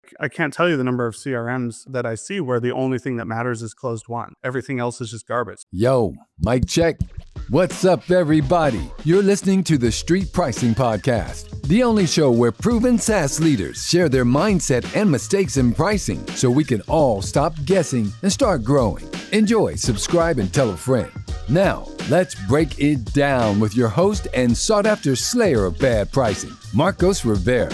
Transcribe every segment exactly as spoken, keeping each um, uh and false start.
like, I can't tell you the number of C R Ms that I see where the only thing that matters is closed won. Everything else is just garbage. Yo, mic check. What's up, everybody? You're listening to the Street Pricing Podcast, the only show where proven SaaS leaders share their mindset and mistakes in pricing so we can all stop guessing and start growing. Enjoy, subscribe, and tell a friend. Now, let's break it down with your host and sought-after slayer of bad pricing, Marcos Rivera.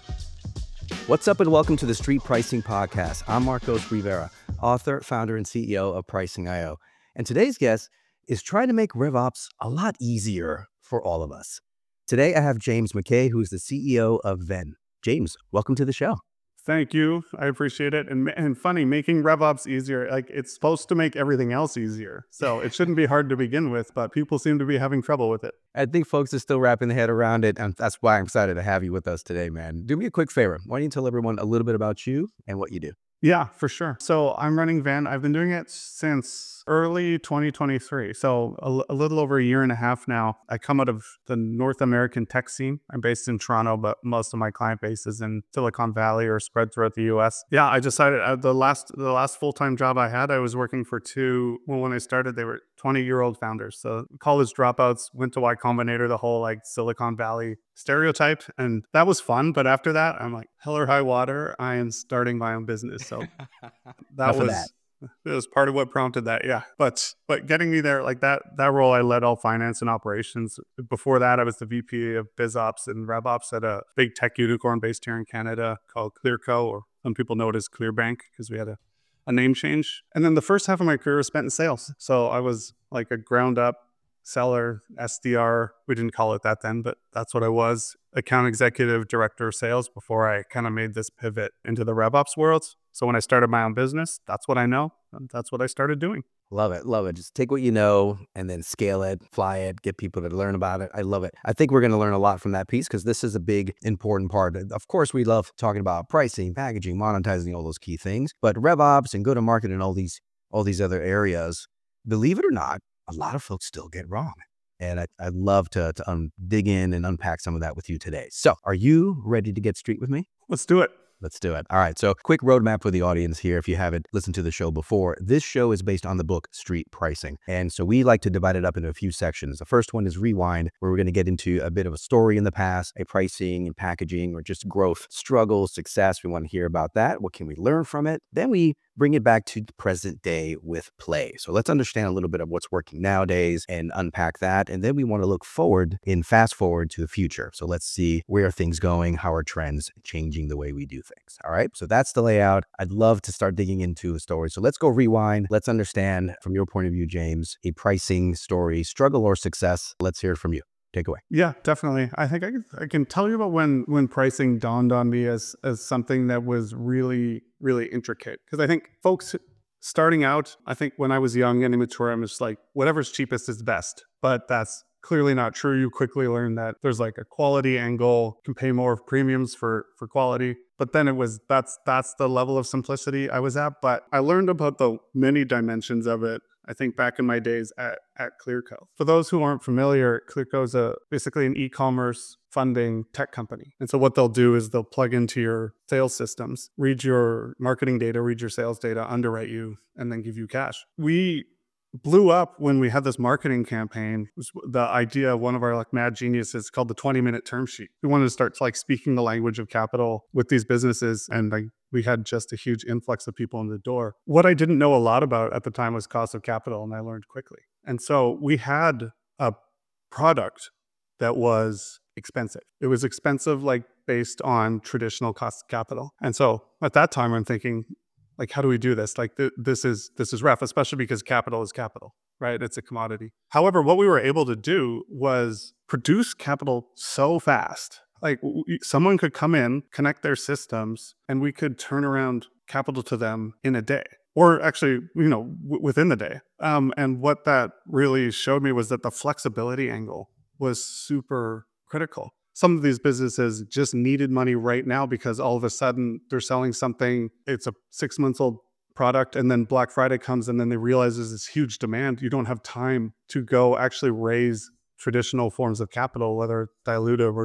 What's up, and welcome to the Street Pricing Podcast. I'm Marcos Rivera, author, founder, and C E O of Pricing dot I O. And today's guest is trying to make RevOps a lot easier for all of us. Today, I have James McKay, who's the C E O of Venn. James, welcome to the show. Thank you. I appreciate it. And, and funny, making RevOps easier, like it's supposed to make everything else easier. So it shouldn't be hard to begin with, but people seem to be having trouble with it. I think folks are still wrapping their head around it, and that's why I'm excited to have you with us today, man. Do me a quick favor. Why don't you tell everyone a little bit about you and what you do? Yeah, for sure. So I'm running Venn. I've been doing it since early twenty twenty-three. So a, a little over a year and a half now. I come out of the North American tech scene. I'm based in Toronto, but most of my client base is in Silicon Valley or spread throughout the U S. Yeah, I decided uh, the last the last full-time job I had, I was working for two, well, when I started, they were twenty-year-old founders. So college dropouts, went to Y Combinator, the whole like Silicon Valley stereotype. And that was fun. But after that, I'm like, hell or high water, I am starting my own business. So that was... that. It was part of what prompted that, yeah. But but getting me there, like that that role, I led all finance and operations. Before that, I was the V P of BizOps and RevOps at a big tech unicorn based here in Canada called ClearCo, or some people know it as ClearBank because we had a, a name change. And then the first half of my career was spent in sales. So I was like a ground up seller, S D R. We didn't call it that then, but that's what I was. Account executive, director of sales before I kind of made this pivot into the RevOps world. So when I started my own business, that's what I know. And that's what I started doing. Love it. Love it. Just take what you know and then scale it, fly it, get people to learn about it. I love it. I think we're going to learn a lot from that piece because this is a big, important part. Of course, we love talking about pricing, packaging, monetizing, all those key things. But RevOps and go-to-market and all these, all these other areas, believe it or not, a lot of folks still get wrong. And I, I'd love to, to um, dig in and unpack some of that with you today. So are you ready to get street with me? Let's do it. Let's do it. All right. So quick roadmap for the audience here. If you haven't listened to the show before, this show is based on the book Street Pricing. And so we like to divide it up into a few sections. The first one is Rewind, where we're going to get into a bit of a story in the past, a pricing and packaging, or just growth, struggles, success. We want to hear about that. What can we learn from it? Then we bring it back to the present day with play. So let's understand a little bit of what's working nowadays and unpack that. And then we want to look forward and fast forward to the future. So let's see where are things going, how are trends changing the way we do things. All right. So that's the layout. I'd love to start digging into a story. So let's go rewind. Let's understand from your point of view, James, a pricing story, struggle or success. Let's hear it from you. Take away. Yeah, definitely. I think I can, I can tell you about when when pricing dawned on me as as something that was really, really intricate. Because I think folks starting out, I think when I was young and immature, I'm just like, whatever's cheapest is best. But that's clearly not true. You quickly learn that there's like a quality angle, you can pay more premiums for for quality. But then it was, that's that's the level of simplicity I was at. But I learned about the many dimensions of it, I think, back in my days at, at ClearCo. For those who aren't familiar, ClearCo is a, basically an e-commerce funding tech company. And so what they'll do is they'll plug into your sales systems, read your marketing data, read your sales data, underwrite you, and then give you cash. We blew up when we had this marketing campaign. It was the idea of one of our like mad geniuses called the twenty minute term sheet. We wanted to start like speaking the language of capital with these businesses, and like we had just a huge influx of people in the door. What I didn't know a lot about at the time was cost of capital, and I learned quickly. And so we had a product that was expensive. It was expensive, like based on traditional cost of capital. And so at that time, I'm thinking, like, how do we do this? Like, th- this is this is rough, especially because capital is capital, right? It's a commodity. However, what we were able to do was produce capital so fast. Like, w- someone could come in, connect their systems, and we could turn around capital to them in a day, or actually, you know, w- within the day. Um, and what that really showed me was that the flexibility angle was super critical. Some of these businesses just needed money right now because all of a sudden they're selling something, it's a six months old product, and then Black Friday comes and then they realize there's this huge demand. You don't have time to go actually raise traditional forms of capital, whether dilutive or just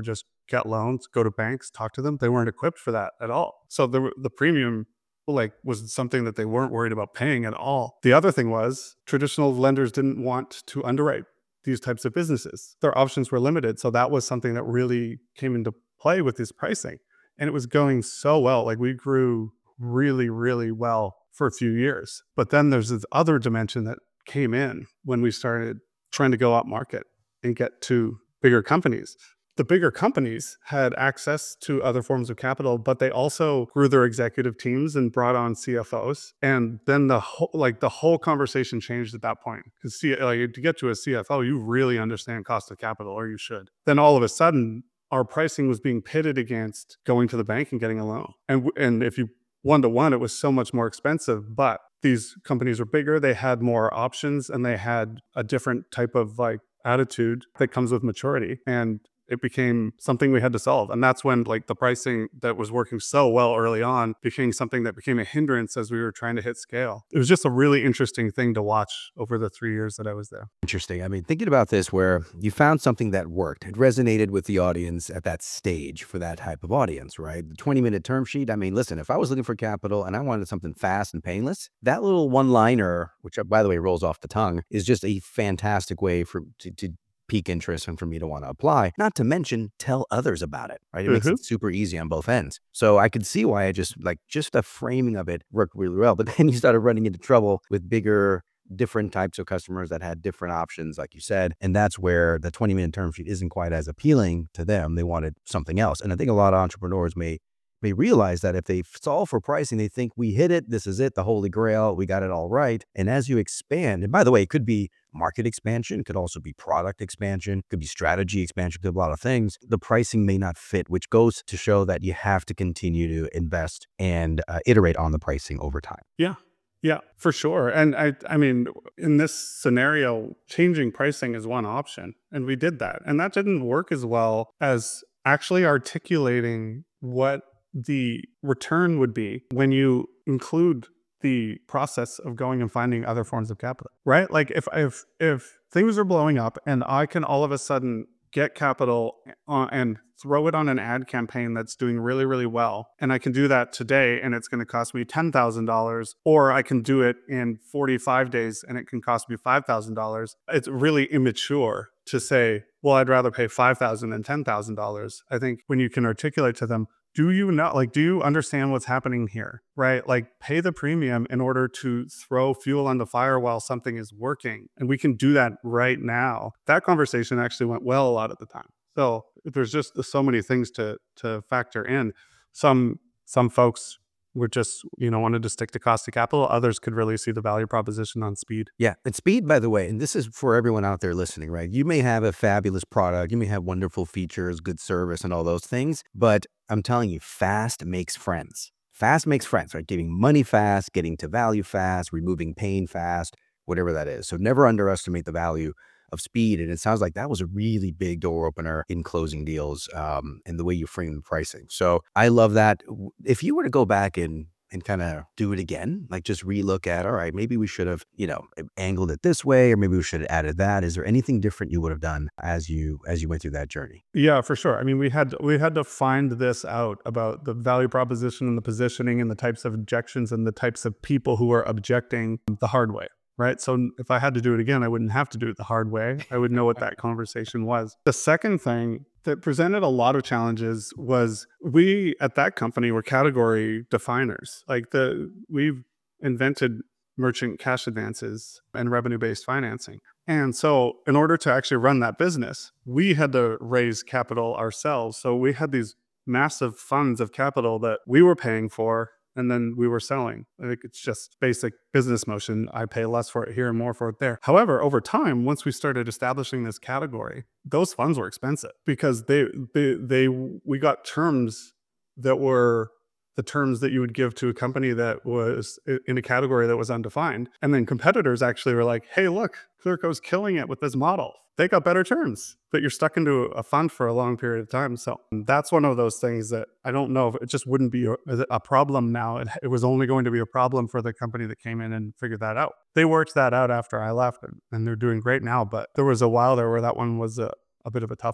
get loans, go to banks, talk to them. They weren't equipped for that at all. So the the premium like was something that they weren't worried about paying at all. The other thing was traditional lenders didn't want to underwrite these types of businesses. Their options were limited. So that was something that really came into play with this pricing. And it was going so well. Like we grew really, really well for a few years. But then there's this other dimension that came in when we started trying to go up market and get to bigger companies. The bigger companies had access to other forms of capital, but they also grew their executive teams and brought on C F Os. And then the whole, like the whole conversation changed at that point. Because like, to get to a C F O, you really understand cost of capital, or you should. Then all of a sudden, our pricing was being pitted against going to the bank and getting a loan. And and if you one to one, it was so much more expensive. But these companies were bigger, they had more options, and they had a different type of like attitude that comes with maturity. And it became something we had to solve. And that's when like the pricing that was working so well early on became something that became a hindrance as we were trying to hit scale. It was just a really interesting thing to watch over the three years that I was there. Interesting. I mean, thinking about this where you found something that worked, it resonated with the audience at that stage for that type of audience, right? The twenty minute term sheet. I mean, listen, if I was looking for capital and I wanted something fast and painless, that little one liner, which by the way rolls off the tongue, is just a fantastic way for to, to pique interest and for me to want to apply, not to mention tell others about it, right? It mm-hmm. makes it super easy on both ends. So I could see why I just like just the framing of it worked really well. But then you started running into trouble with bigger, different types of customers that had different options, like you said. And that's where the twenty minute term sheet isn't quite as appealing to them. They wanted something else. And I think a lot of entrepreneurs may may realize that if they solve for pricing, they think we hit it, this is it, the holy grail, we got it all right. And as you expand, and by the way, it could be market expansion, it could also be product expansion, it could be strategy expansion, could be a lot of things. The pricing may not fit, which goes to show that you have to continue to invest and uh, iterate on the pricing over time. Yeah. Yeah, for sure. And I I mean, in this scenario, changing pricing is one option. And we did that. And that didn't work as well as actually articulating what the return would be when you include the process of going and finding other forms of capital, right? Like if if if things are blowing up and I can all of a sudden get capital uh, and throw it on an ad campaign that's doing really, really well, and I can do that today and it's going to cost me ten thousand dollars, or I can do it in forty-five days and it can cost me five thousand dollars, it's really immature to say, well, I'd rather pay five thousand dollars than ten thousand dollars. I think when you can articulate to them, do you not like, do you understand what's happening here, right? Like pay the premium in order to throw fuel on the fire while something is working. And we can do that right now. That conversation actually went well a lot at the time. So there's just so many things to to factor in. Some some folks were just, you know, wanted to stick to cost of capital. Others could really see the value proposition on speed. Yeah. And speed, by the way, and this is for everyone out there listening, right? You may have a fabulous product. You may have wonderful features, good service, and all those things. But I'm telling you, fast makes friends. Fast makes friends, right? Getting money fast, getting to value fast, removing pain fast, whatever that is. So never underestimate the value of speed. And it sounds like that was a really big door opener in closing deals um, and the way you frame the pricing. So I love that. If you were to go back and and kind of do it again, like just relook at, all right, maybe we should have, you know, angled it this way, or maybe we should have added that. Is there anything different you would have done as you as you went through that journey? Yeah, for sure. I mean, we had we had to find this out about the value proposition and the positioning and the types of objections and the types of people who are objecting the hard way. Right. So if I had to do it again, I wouldn't have to do it the hard way. I would know what that conversation was. The second thing that presented a lot of challenges was we at that company were category definers. Like the we've invented merchant cash advances and revenue-based financing. And so in order to actually run that business, we had to raise capital ourselves. So we had these massive funds of capital that we were paying for, and then we were selling. I think it's just basic business motion. I pay less for it here and more for it there. However, over time, once we started establishing this category, those funds were expensive because they, they, they we got terms that were the terms that you would give to a company that was in a category that was undefined. And then competitors actually were like, hey, look, Clearco's killing it with this model. They got better terms, but you're stuck into a fund for a long period of time. So that's one of those things that I don't know if it just wouldn't be a, a problem now. It, it was only going to be a problem for the company that came in and figured that out. They worked that out after I left, and, and they're doing great now. But there was a while there where that one was a, a bit of a tough one.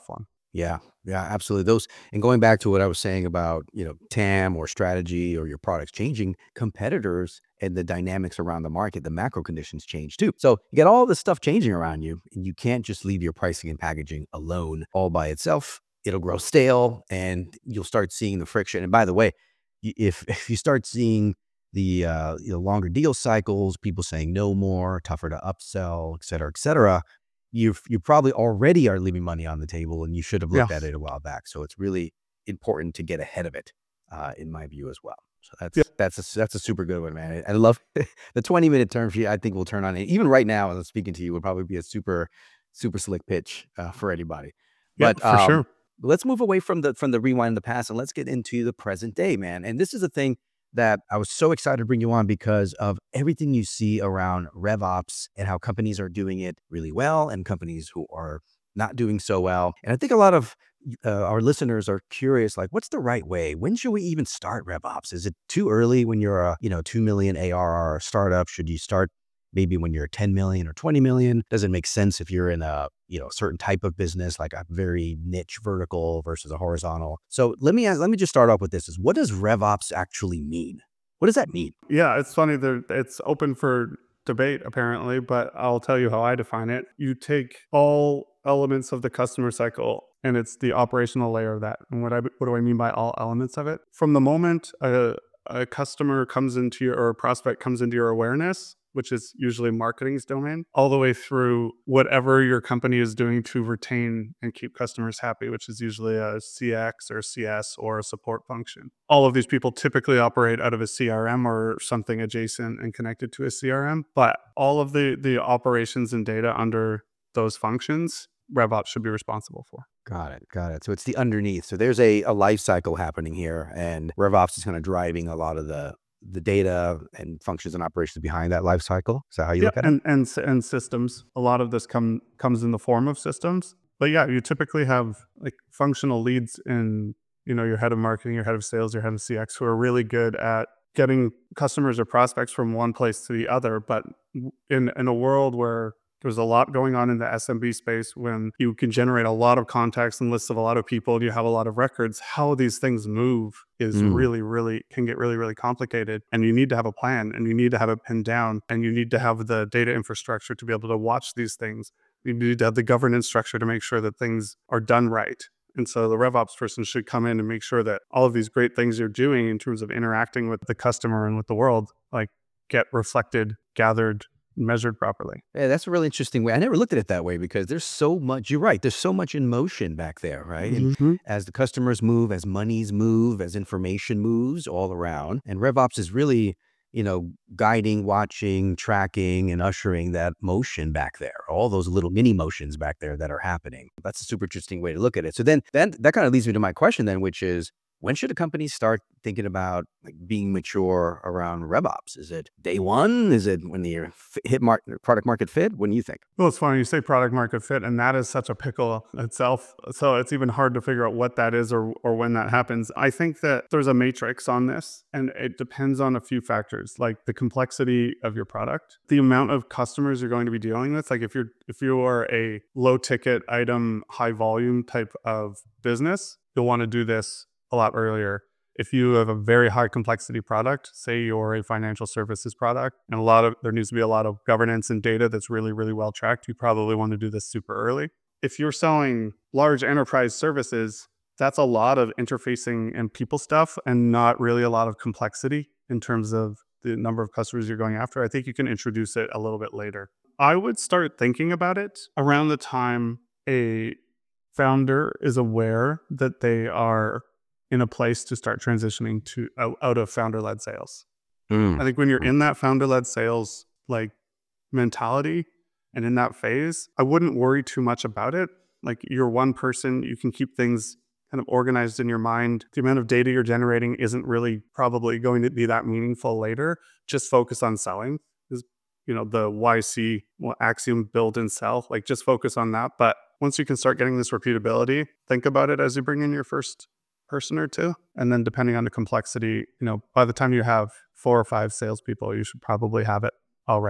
Yeah, yeah, absolutely. Those and going back to what I was saying about, you know, T A M or strategy or your products changing, competitors and the dynamics around the market, the macro conditions change too. So you get all this stuff changing around you, and you can't just leave your pricing and packaging alone all by itself. It'll grow stale, and you'll start seeing the friction. And by the way, y- if if you start seeing the uh, you know, longer deal cycles, people saying no more, tougher to upsell, et cetera, et cetera, you you probably already are leaving money on the table, and you should have Yeah. looked at it a while back. So it's really important to get ahead of it, uh, in my view as well. So Yeah. that's that's a that's a super good one, man. I love the twenty minute term sheet. I think will turn on it. Even right now, as I'm speaking to you, would probably be a super super slick pitch uh, for anybody. Yeah, But for um, sure. let's move away from the from the rewind in the past, and let's get into the present day, man. And this is a thing that I was so excited to bring you on because of everything you see around RevOps and how companies are doing it really well and companies who are not doing so well. And I think a lot of uh, our listeners are curious, like, what's the right way? When should we even start RevOps? Is it too early when you're a, you know, two million A R R startup? Should you start maybe when you're ten million or twenty million? Does it make sense if you're in a, you know, certain type of business, like a very niche vertical versus a horizontal? So let me ask, let me just start off with this: is what does RevOps actually mean? What does that mean? Yeah, it's funny that it's open for debate apparently, but I'll tell you how I define it. You take all elements of the customer cycle and it's the operational layer of that. And what I what do I mean by all elements of it? From the moment a a customer comes into your or a prospect comes into your awareness, which is usually marketing's domain, all the way through whatever your company is doing to retain and keep customers happy, which is usually a C X or C S or a support function. All of these people typically operate out of a C R M or something adjacent and connected to a C R M, but all of the the operations and data under those functions, RevOps should be responsible for. Got it. Got it. So it's the underneath. So there's a, a life cycle happening here, and RevOps is kind of driving a lot of the the data and functions and operations behind that life cycle. Is that how you Yeah, look at it? and and s- and systems. A lot of this come comes in the form of systems. But yeah, you typically have like functional leads in, you know, your head of marketing, your head of sales, your head of C X who are really good at getting customers or prospects from one place to the other. But w- in in a world where there's a lot going on in the S M B space, when you can generate a lot of contacts and lists of a lot of people and you have a lot of records, how these things move is Mm, really, really can get really, really complicated. And you need to have a plan and you need to have it pinned down and you need to have the data infrastructure to be able to watch these things. You need to have the governance structure to make sure that things are done right. And so the RevOps person should come in and make sure that all of these great things you're doing in terms of interacting with the customer and with the world, like get reflected, gathered, measured properly. yeah, that's a really interesting way. I never looked at it that way because there's so much. You're right. There's so much in motion back there, right? And Mhm. as the customers move, as monies move, as information moves all around, and RevOps is really, you know, guiding, watching, tracking, and ushering that motion back there. All those little mini motions back there that are happening. That's a super interesting way to look at it. So then, then that kind of leads me to my question then, which is, when should a company start thinking about like being mature around RevOps? Is it day one? Is it when you hit mar- product market fit? What do you think? Well, it's funny you say product market fit, and that is such a pickle itself. So it's even hard to figure out what that is or or when that happens. I think that there's a matrix on this, and it depends on a few factors, like the complexity of your product, the amount of customers you're going to be dealing with. Like if you're if you are a low ticket item, high volume type of business, you'll want to do this a lot earlier. If you have a very high complexity product, say you're a financial services product, and a lot of there needs to be a lot of governance and data that's really, really well tracked, you probably want to do this super early. If you're selling large enterprise services, that's a lot of interfacing and people stuff and not really a lot of complexity in terms of the number of customers you're going after. I think you can introduce it a little bit later. I would start thinking about it around the time a founder is aware that they are in a place to start transitioning to out, out of founder-led sales. I Mm, think when you're mm, in that founder-led sales like mentality and in that phase, I wouldn't worry too much about it. Like you're one person, you can keep things kind of organized in your mind. The amount of data you're generating isn't really probably going to be that meaningful later. Just focus on selling. Is you know the Y C well, axiom build and sell. Like just focus on that. But once you can start getting this repeatability, think about it as you bring in your first person or two. And then depending on the complexity, you know, by the time you have four or five salespeople, you should probably have it already.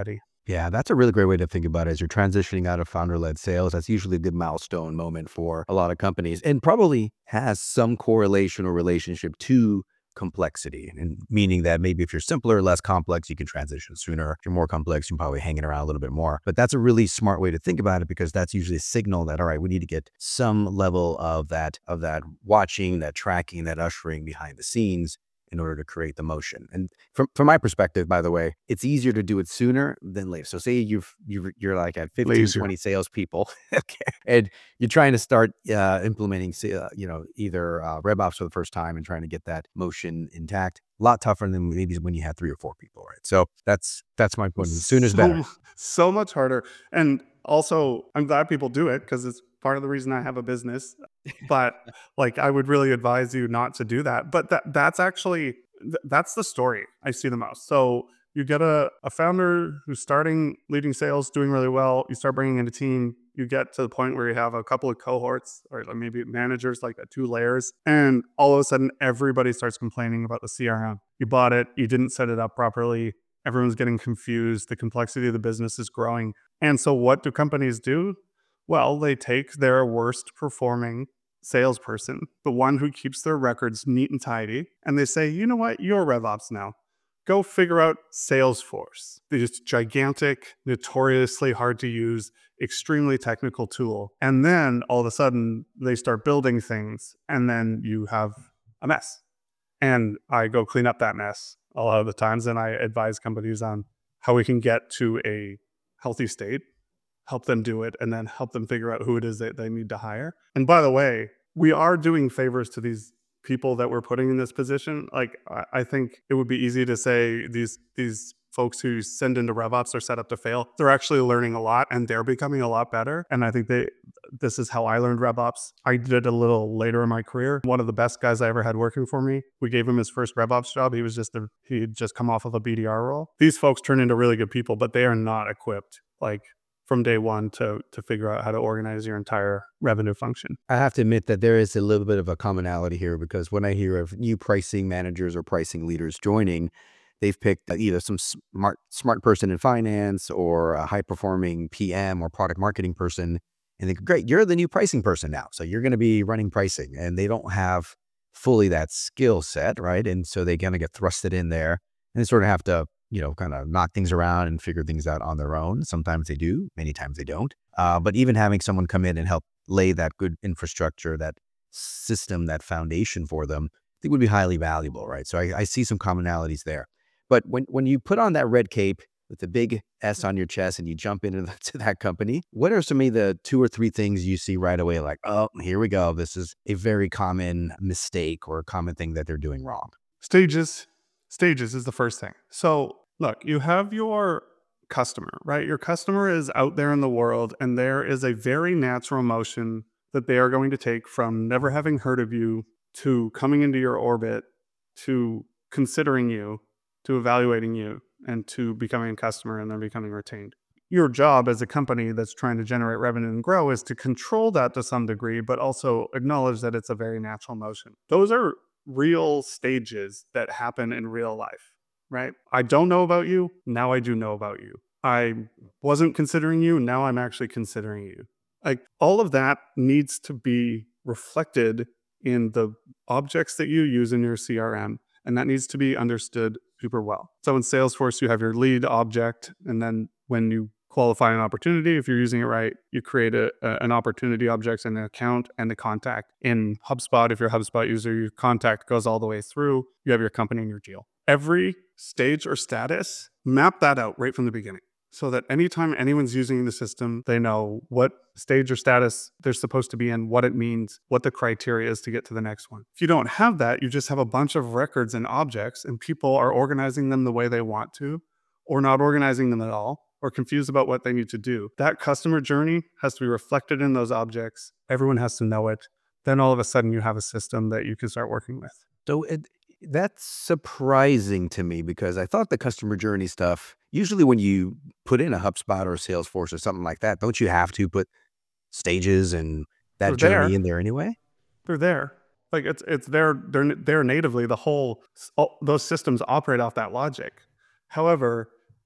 Yeah, that's a really great way to think about it. As you're transitioning out of founder-led sales, that's usually a good milestone moment for a lot of companies, and probably has some correlation or relationship to complexity, and meaning that maybe if you're simpler, less complex, you can transition sooner. If you're more complex, you're probably hanging around a little bit more. But that's a really smart way to think about it, because that's usually a signal that, all right, we need to get some level of that, of that watching, that tracking, that ushering behind the scenes in order to create the motion. And from from my perspective, by the way, it's easier to do it sooner than later. So say you've, you've you're like at fifteen, Lazier. twenty salespeople, okay, and you're trying to start uh, implementing, uh, you know, either uh, RevOps for the first time and trying to get that motion intact. A lot tougher than maybe when you had three or four people, right? So that's that's my point. Sooner is better. So, so much harder. And also, I'm glad people do it because it's part of the reason I have a business. But like, I would really advise you not to do that. But that that's actually, th- that's the story I see the most. So you get a, a founder who's starting leading sales, doing really well. You start bringing in a team. You get to the point where you have a couple of cohorts or like maybe managers, like two layers. And all of a sudden, everybody starts complaining about the C R M. You bought it. You didn't set it up properly. Everyone's getting confused. The complexity of the business is growing. And so what do companies do? Well, they take their worst performing salesperson, the one who keeps their records neat and tidy, and they say, you know what, you're RevOps now. Go figure out Salesforce, this gigantic, notoriously hard to use, extremely technical tool. And then all of a sudden they start building things, and then you have a mess. And I go clean up that mess a lot of the times, and I advise companies on how we can get to a healthy state, help them do it, and then help them figure out who it is that they need to hire. And by the way, we are doing favors to these people that we're putting in this position. Like, I, I think it would be easy to say these these folks who send into RevOps are set up to fail. They're actually learning a lot, and they're becoming a lot better. And I think they this is how I learned RevOps. I did it a little later in my career. One of the best guys I ever had working for me, we gave him his first RevOps job. He was just a, he'd just come off of a B D R role. These folks turn into really good people, but they are not equipped, like, from day one to to figure out how to organize your entire revenue function. I have to admit that there is a little bit of a commonality here, because when I hear of new pricing managers or pricing leaders joining, they've picked either some smart smart person in finance or a high performing P M or product marketing person, and they go, great, you're the new pricing person now, so you're going to be running pricing, and they don't have fully that skill set, right? And so they kind of get thrusted in there, and they sort of have to, you know, kind of knock things around and figure things out on their own. Sometimes they do, many times they don't. Uh, but even having someone come in and help lay that good infrastructure, that system, that foundation for them, I think would be highly valuable, right? So I, I see some commonalities there. But when, when you put on that red cape with the big S on your chest and you jump into the, to that company, what are some of the two or three things you see right away? Like, oh, here we go. This is a very common mistake or a common thing that they're doing wrong. Stages. Stages is the first thing. So look, you have your customer, right? Your customer is out there in the world, and there is a very natural motion that they are going to take from never having heard of you to coming into your orbit to considering you, to evaluating you, and to becoming a customer and then becoming retained. Your job as a company that's trying to generate revenue and grow is to control that to some degree, but also acknowledge that it's a very natural motion. Those are real stages that happen in real life, right? I don't know about you. Now I do know about you. I wasn't considering you. Now I'm actually considering you. Like, all of that needs to be reflected in the objects that you use in your C R M, and that needs to be understood super well. So in Salesforce, you have your lead object, and then when you qualify an opportunity, if you're using it right, you create a, a, an opportunity object and an account and the contact. In HubSpot, if you're a HubSpot user, your contact goes all the way through. You have your company and your deal. Every stage or status, map that out right from the beginning, so that anytime anyone's using the system, they know what stage or status they're supposed to be in, what it means, what the criteria is to get to the next one. If you don't have that, you just have a bunch of records and objects, and people are organizing them the way they want to, or not organizing them at all, or confused about what they need to do. That customer journey has to be reflected in those objects. Everyone has to know it. Then all of a sudden you have a system that you can start working with. So it, that's surprising to me, because I thought the customer journey stuff, usually when you put in a HubSpot or a Salesforce or something like that, don't you have to put stages and that They're journey there. in there anyway? They're there. Like, it's it's there. They're there natively. The whole all, those systems operate off that logic. However,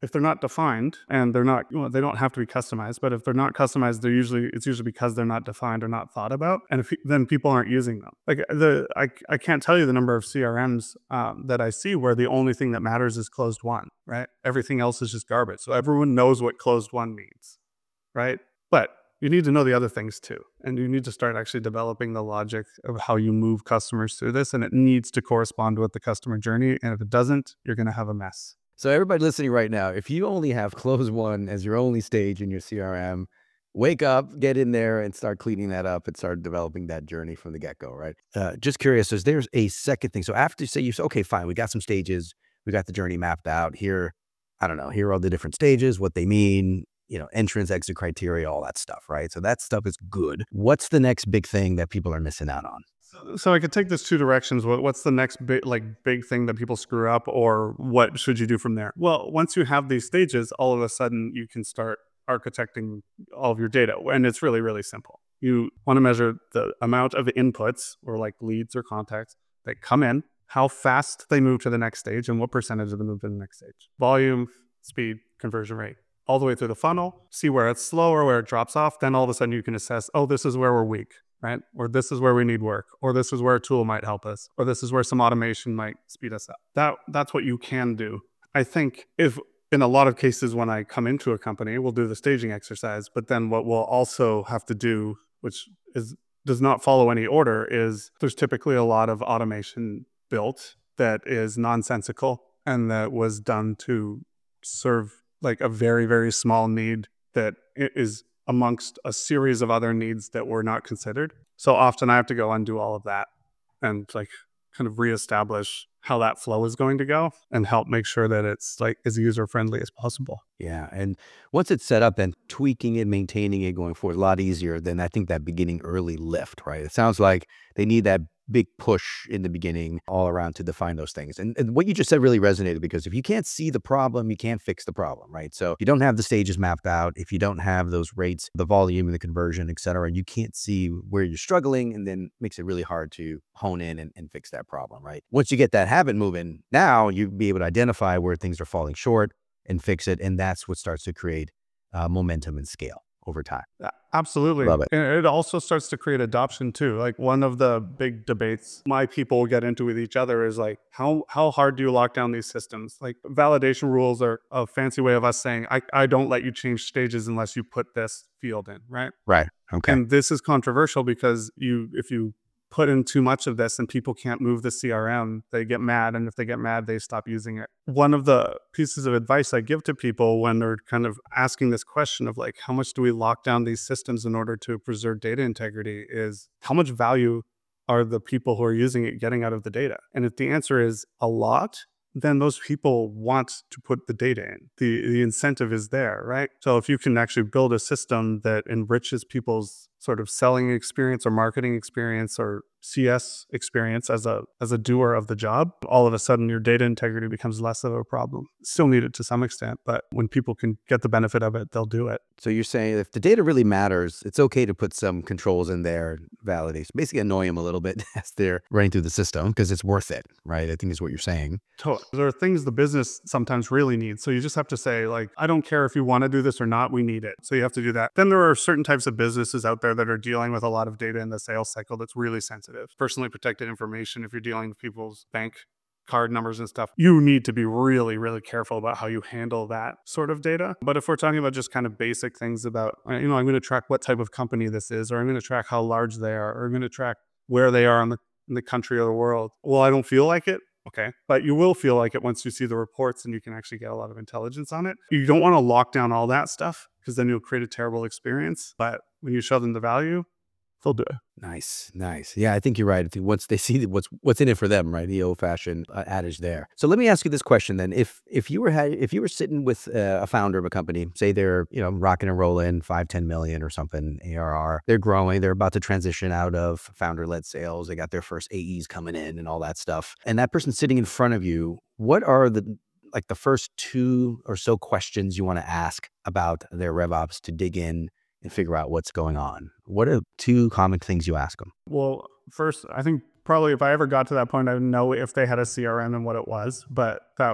if they're not defined and they're not, well, they don't have to be customized, but if they're not customized, they're usually, it's usually because they're not defined or not thought about. And if then people aren't using them. Like the, I, I can't tell you the number of C R Ms um, that I see where the only thing that matters is closed one, right? Everything else is just garbage. So everyone knows what closed one means, right? But you need to know the other things too. And you need to start actually developing the logic of how you move customers through this. And it needs to correspond with the customer journey. And if it doesn't, you're going to have a mess. So everybody listening right now, if you only have close one as your only stage in your C R M, wake up, get in there and start cleaning that up and start developing that journey from the get-go, right? Uh, just curious, is there's a second thing? So after you say, you say, okay, fine, we got some stages, we got the journey mapped out here. I don't know, here are all the different stages, what they mean, you know, entrance, exit criteria, all that stuff, right? So that stuff is good. What's the next big thing that people are missing out on? So, so I could take this two directions. What, what's the next big, like big thing that people screw up, or what should you do from there? Well, once you have these stages, all of a sudden you can start architecting all of your data. And it's really, really simple. You want to measure the amount of inputs or like leads or contacts that come in, how fast they move to the next stage, and what percentage of them move to the next stage. Volume, speed, conversion rate. All the way through the funnel, see where it's slow or where it drops off. Then all of a sudden you can assess, oh, this is where we're weak, right? Or this is where we need work, or this is where a tool might help us, or this is where some automation might speed us up. That That's what you can do. I think if in a lot of cases when I come into a company, we'll do the staging exercise, but then what we'll also have to do, which is does not follow any order, is there's typically a lot of automation built that is nonsensical and that was done to serve like a very, very small need that is amongst a series of other needs that were not considered. So often I have to go undo all of that and like kind of reestablish how that flow is going to go and help make sure that it's like as user-friendly as possible. Yeah. And once it's set up, then tweaking it, maintaining it going forward, a lot easier than I think that beginning early lift, right? It sounds like they need that big push in the beginning all around to define those things. And, and what you just said really resonated, because if you can't see the problem, you can't fix the problem, right? So if you don't have the stages mapped out, if you don't have those rates, the volume and the conversion, et cetera, you can't see where you're struggling, and then makes it really hard to hone in and, and fix that problem, right? Once you get that habit moving, now you'll be able to identify where things are falling short and fix it. And that's what starts to create uh, momentum and scale over time. Absolutely. Love it. And it also starts to create adoption too. Like one of the big debates my people get into with each other is like, how how hard do you lock down these systems? Like validation rules are a fancy way of us saying, I, I don't let you change stages unless you put this field in, right? Right. Okay. And this is controversial because you if you put in too much of this and people can't move the C R M, they get mad. And if they get mad, they stop using it. One of the pieces of advice I give to people when they're kind of asking this question of like, how much do we lock down these systems in order to preserve data integrity, is how much value are the people who are using it getting out of the data? And if the answer is a lot, then those people want to put the data in. The, the incentive is there, right? So if you can actually build a system that enriches people's sort of selling experience or marketing experience or C S experience as a as a doer of the job, all of a sudden your data integrity becomes less of a problem. Still need it to some extent, but when people can get the benefit of it, they'll do it. So you're saying if the data really matters, it's okay to put some controls in there, validate, basically annoy them a little bit as they're running through the system, because it's worth it, right? I think is what you're saying. Totally. There are things the business sometimes really needs. So you just have to say like, I don't care if you want to do this or not, we need it. So you have to do that. Then there are certain types of businesses out there that are dealing with a lot of data in the sales cycle that's really sensitive. Personally protected information, if you're dealing with people's bank card numbers and stuff, you need to be really, really careful about how you handle that sort of data. But if we're talking about just kind of basic things about, you know, I'm going to track what type of company this is, or I'm going to track how large they are, or I'm going to track where they are in the, in the country or the world. Well, I don't feel like it. Okay. But you will feel like it once you see the reports and you can actually get a lot of intelligence on it. You don't want to lock down all that stuff because then you'll create a terrible experience. But when you show them the value, they'll do it. Nice, nice. Yeah, I think you're right. I think once they see what's what's in it for them, right? The old-fashioned uh, adage there. So let me ask you this question then: If if you were had, if you were sitting with uh, a founder of a company, say they're you know rocking and rolling five, ten million or something A R R, they're growing, they're about to transition out of founder-led sales, they got their first A Es coming in and all that stuff, and that person's sitting in front of you, what are the like the first two or so questions you want to ask about their RevOps to dig in and figure out what's going on? What are two common things you ask them? Well, first, I think probably if I ever got to that point, I would know if they had a C R M and what it was, but that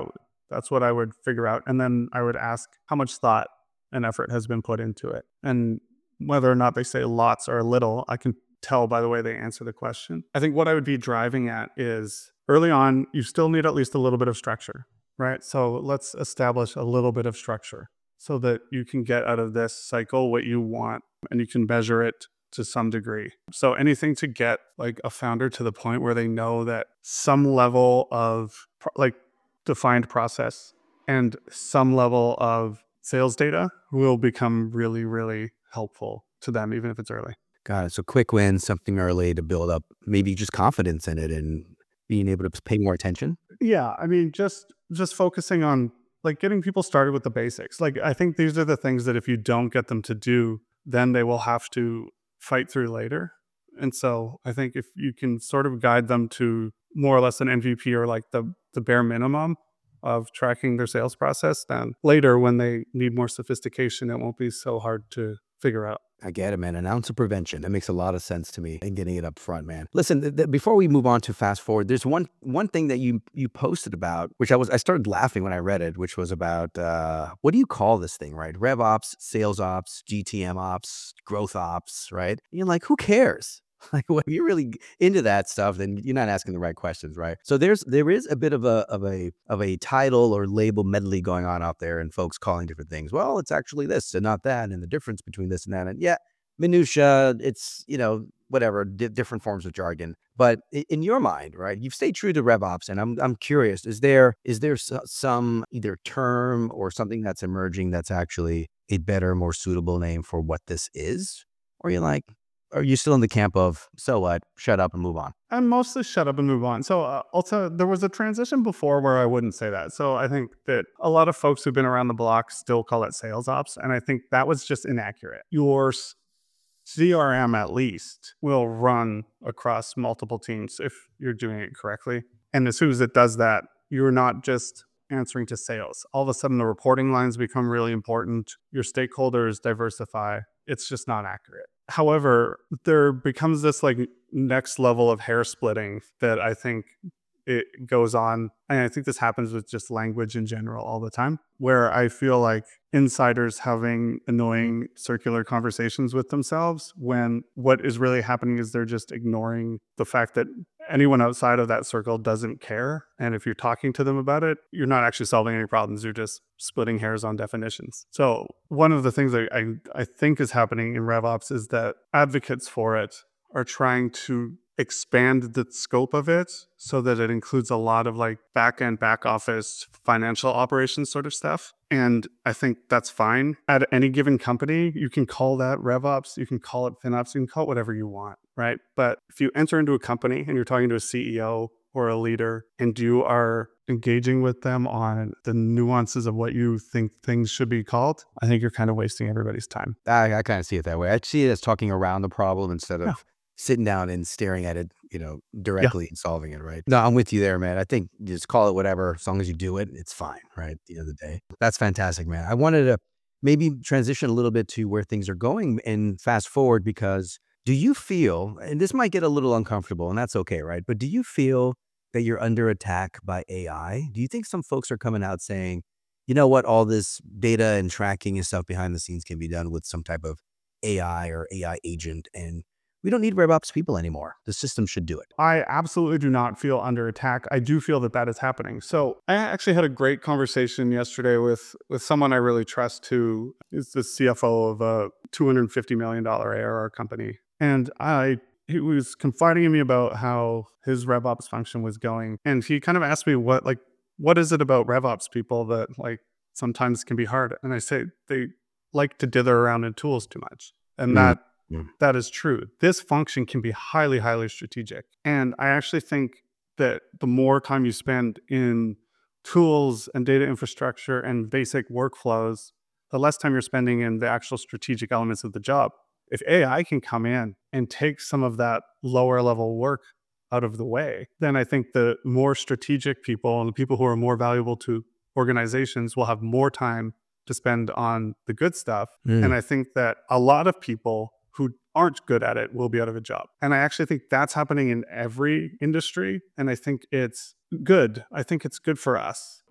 That's what I would figure out. And then I would ask how much thought and effort has been put into it. And whether or not they say lots or little, I can tell by the way they answer the question. I think what I would be driving at is early on, you still need at least a little bit of structure, right? So let's establish a little bit of structure so that you can get out of this cycle what you want and you can measure it to some degree. So anything to get like a founder to the point where they know that some level of like defined process and some level of sales data will become really, really helpful to them, even if it's early. Got it. So quick wins, something early to build up maybe just confidence in it and being able to pay more attention. Yeah. I mean, just just focusing on like getting people started with the basics. Like I think these are the things that if you don't get them to do, then they will have to fight through later. And so I think if you can sort of guide them to more or less an M V P or like the the bare minimum of tracking their sales process, then later when they need more sophistication, it won't be so hard to figure out. I get it, man. An ounce of prevention. That makes a lot of sense to me and getting it up front, man. Listen, th- th- before we move on to fast forward, there's one one thing that you you posted about, which I was I started laughing when I read it, which was about uh, what do you call this thing, right? Rev ops, sales ops, G T M ops, growth ops, right? And you're like, who cares? Like when you're really into that stuff, then you're not asking the right questions, right? So there's there is a bit of a of a of a title or label medley going on out there, and folks calling different things. Well, it's actually this and not that, and the difference between this and that, and yeah, minutia. It's you know whatever di- different forms of jargon. But i- in your mind, right, you've stayed true to RevOps, and I'm I'm curious: is there is there so- some either term or something that's emerging that's actually a better, more suitable name for what this is, or you're like? Are you still in the camp of, so what, shut up and move on? And mostly shut up and move on. So uh, also there was a transition before where I wouldn't say that. So I think that a lot of folks who've been around the block still call it sales ops. And I think that was just inaccurate. Your s- C R M at least will run across multiple teams if you're doing it correctly. And as soon as it does that, you're not just answering to sales. All of a sudden the reporting lines become really important. Your stakeholders diversify. It's just not accurate. However, there becomes this like next level of hair splitting that I think it goes on. And I think this happens with just language in general all the time, where I feel like insiders having annoying circular conversations with themselves when what is really happening is they're just ignoring the fact that anyone outside of that circle doesn't care. And if you're talking to them about it, you're not actually solving any problems. You're just splitting hairs on definitions. So one of the things I, I, I think is happening in RevOps is that advocates for it are trying to expand the scope of it so that it includes a lot of like back end, back office, financial operations sort of stuff. And I think that's fine. At any given company, you can call that RevOps, you can call it FinOps, you can call it whatever you want, right? But if you enter into a company and you're talking to a C E O or a leader and you are engaging with them on the nuances of what you think things should be called, I think you're kind of wasting everybody's time. I, I kind of see it that way. I see it as talking around the problem instead of Yeah. sitting down and staring at it, you know, directly and solving it, right? No, I'm with you there, man. I think you just call it whatever, as long as you do it, it's fine, right? At the end of the day. That's fantastic, man. I wanted to maybe transition a little bit to where things are going and fast forward, because do you feel, and this might get a little uncomfortable and that's okay, right? But do you feel that you're under attack by A I? Do you think some folks are coming out saying, you know what, all this data and tracking and stuff behind the scenes can be done with some type of A I or A I agent, and we don't need RevOps people anymore. The system should do it. I absolutely do not feel under attack. I do feel that that is happening. So I actually had a great conversation yesterday with, with someone I really trust who is the C F O of a two hundred fifty million dollars A R R company. And I he was confiding in me about how his RevOps function was going. And he kind of asked me what, like, what is it about RevOps people that like sometimes can be hard? And I say they like to dither around in tools too much. And Mm. that Mm. that is true. This function can be highly, highly strategic. And I actually think that the more time you spend in tools and data infrastructure and basic workflows, the less time you're spending in the actual strategic elements of the job. If A I can come in and take some of that lower level work out of the way, then I think the more strategic people and the people who are more valuable to organizations will have more time to spend on the good stuff. Mm. And I think that a lot of people who aren't good at it will be out of a job. And I actually think that's happening in every industry. And I think it's good. I think it's good for us.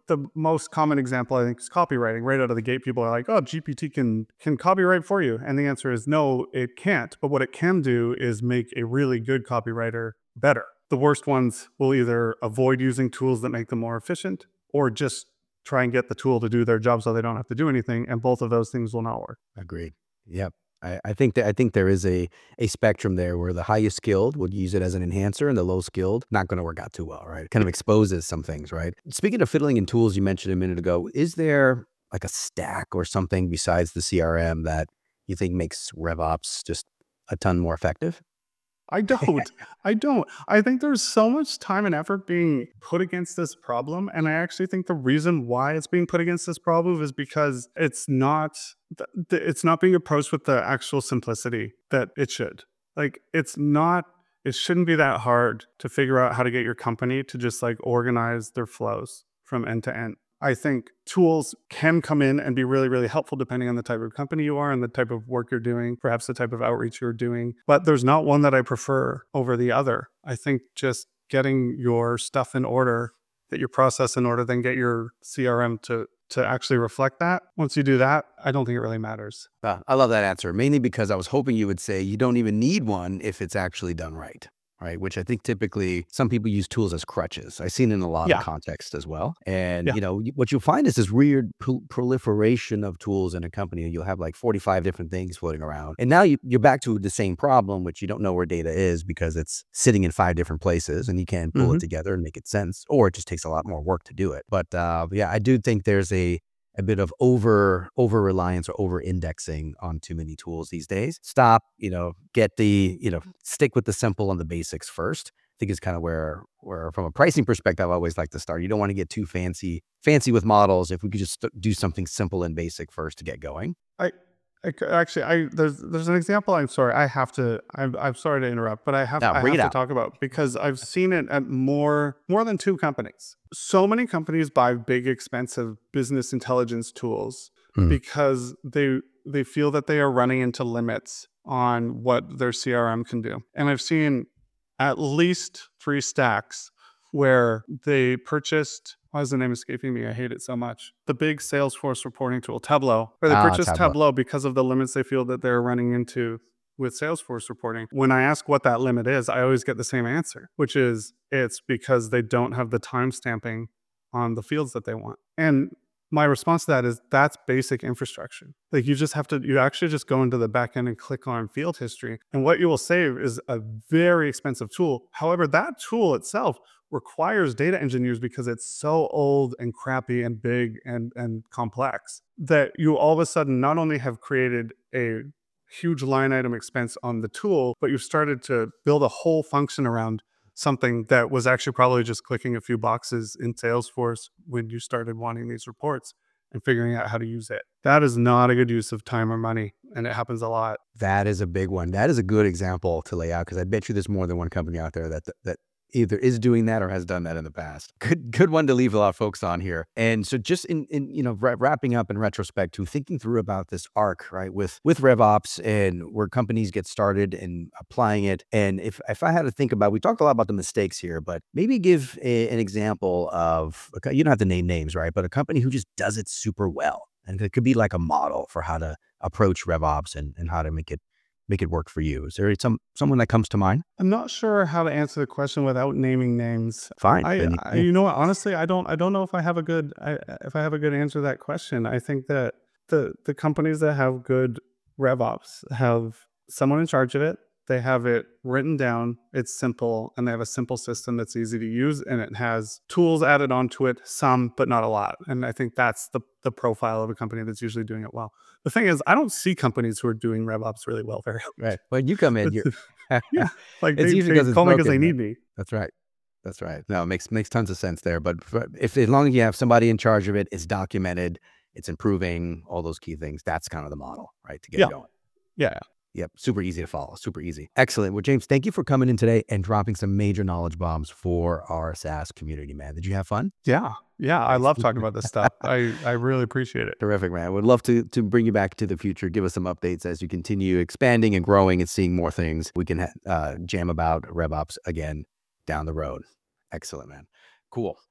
the most common example, I think, is copywriting. Right out of the gate, people are like, oh, G P T can can copyright for you. And the answer is no, it can't. But what it can do is make a really good copywriter better. The worst ones will either avoid using tools that make them more efficient or just try and get the tool to do their job so they don't have to do anything. And both of those things will not work. Agreed. Yep. I, I think that I think there is a a spectrum there where the highest skilled would use it as an enhancer and the low skilled not going to work out too well, right? It kind of exposes some things, right? Speaking of fiddling in tools you mentioned a minute ago, is there like a stack or something besides the C R M that you think makes RevOps just a ton more effective? I don't. I don't. I think there's so much time and effort being put against this problem. And I actually think the reason why it's being put against this problem is because it's not th- th- it's not being approached with the actual simplicity that it should. Like it's not it shouldn't be that hard to figure out how to get your company to just like organize their flows from end to end. I think tools can come in and be really, really helpful depending on the type of company you are and the type of work you're doing, perhaps the type of outreach you're doing. But there's not one that I prefer over the other. I think just getting your stuff in order, get your process in order, then get your C R M to to actually reflect that. Once you do that, I don't think it really matters. Uh, I love that answer, mainly because I was hoping you would say you don't even need one if it's actually done right. Right, which I think typically some people use tools as crutches. I've seen in a lot Yeah. of contexts as well. And, Yeah. you know, what you'll find is this weird pro- proliferation of tools in a company. You'll have like forty-five different things floating around. And now you, you're back to the same problem, which you don't know where data is because it's sitting in five different places and you can't pull it Mhm. together and make it sense, or it just takes a lot more work to do it. But uh, yeah, I do think there's a a bit of over over reliance or over indexing on too many tools these days. Stop, you know, get the, you know, stick with the simple and the basics first. I think is kind of where, where from a pricing perspective, I always like to start. You don't want to get too fancy, fancy with models. If we could just do something simple and basic first to get going. I, I c- actually, I there's there's an example. I'm sorry, I have to. I'm I'm sorry to interrupt, but I have No, I bring have it to out. talk about because I've seen it at more more than two companies. So many companies buy big, expensive business intelligence tools Hmm. because they they feel that they are running into limits on what their C R M can do. And I've seen at least three stacks where they purchased, why is the name escaping me? I hate it so much. The big Salesforce reporting tool, Tableau, where they Ah, purchased Tableau. Tableau because of the limits they feel that they're running into with Salesforce reporting. When I ask what that limit is, I always get the same answer, which is it's because they don't have the time stamping on the fields that they want. And my response to that is that's basic infrastructure. Like you just have to, you actually just go into the back end and click on field history. And what you will save is a very expensive tool. However, that tool itself requires data engineers because it's so old and crappy and big and, and complex that you all of a sudden not only have created a huge line item expense on the tool, but you've started to build a whole function around something that was actually probably just clicking a few boxes in Salesforce when you started wanting these reports and figuring out how to use it. That is not a good use of time or money, and it happens a lot. That is a big one. That is a good example to lay out because I bet you there's more than one company out there that that either is doing that or has done that in the past. Good, good one to leave a lot of folks on here. And so, just in, in you know, wra- wrapping up in retrospect to thinking through about this arc, right, with with RevOps and where companies get started and applying it. And if if I had to think about, we talked a lot about the mistakes here, but maybe give a, an example of a co- you don't have to name names, right, but a company who just does it super well, and it could be like a model for how to approach RevOps and and how to make it make it work for you. Is there some someone that comes to mind? I'm not sure how to answer the question without naming names. Fine. I, Then you- I yeah. you know what, honestly, I don't I don't know if I have a good I, if I have a good answer to that question. I think that the the companies that have good RevOps have someone in charge of it. They have it written down, it's simple, and they have a simple system that's easy to use, and it has tools added onto it, some, but not a lot. And I think that's the, the profile of a company that's usually doing it well. The thing is, I don't see companies who are doing RevOps really well very often. Right. When you come in, you're Yeah, like it's they, usually they because it's call me because broken. they Right? need me. That's right. That's right. No, it makes makes tons of sense there. But for, if as long as you have somebody in charge of it, it's documented, it's improving, all those key things. That's kind of the model, right? To get Yeah. going. Yeah. Yep. Super easy to follow. Super easy. Excellent. Well, James, thank you for coming in today and dropping some major knowledge bombs for our SaaS community, man. Did you have fun? Yeah. Yeah. I Nice. love talking about this stuff. I, I really appreciate it. Terrific, man. Would love to to bring you back to the future. Give us some updates as you continue expanding and growing and seeing more things. We can uh, jam about RevOps again down the road. Excellent, man. Cool.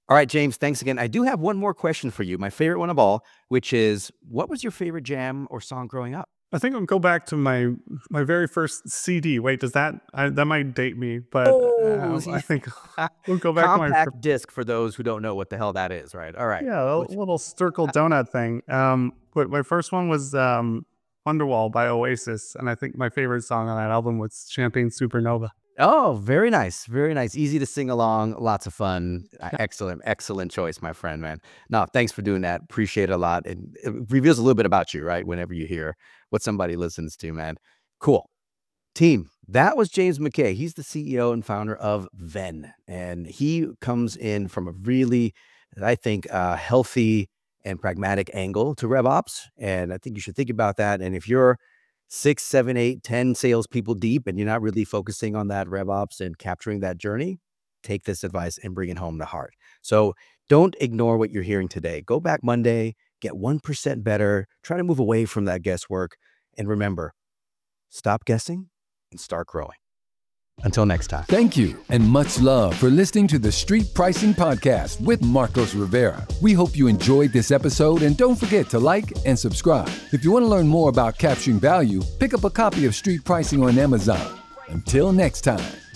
All right, James, thanks again. I do have one more question for you, my favorite one of all, which is, what was your favorite jam or song growing up? I think I'll go back to my my very first C D. Wait, does that I, that might date me? But Oh, um, see, I think we'll go back to my fir- compact disc for those who don't know what the hell that is, right? All right. yeah, a Which- little circle donut thing. Um, but my first one was um, Wonderwall by Oasis, and I think my favorite song on that album was Champagne Supernova. Oh, very nice. Very nice. Easy to sing along. Lots of fun. Uh, Excellent, excellent choice, my friend, man. No, thanks for doing that. Appreciate it a lot. And it reveals a little bit about you, right? Whenever you hear what somebody listens to, man. Cool. Team, that was James McKay. He's the C E O and founder of Venn. And he comes in from a really, I think, uh, healthy and pragmatic angle to RevOps. And I think you should think about that. And if you're six, seven, eight, ten salespeople deep, and you're not really focusing on that RevOps and capturing that journey, take this advice and bring it home to heart. So don't ignore what you're hearing today. Go back Monday, get one percent better, try to move away from that guesswork. And remember, stop guessing and start growing. Until next time. Thank you and much love for listening to the Street Pricing Podcast with Marcos Rivera. We hope you enjoyed this episode and don't forget to like and subscribe. If you want to learn more about capturing value, pick up a copy of Street Pricing on Amazon. Until next time.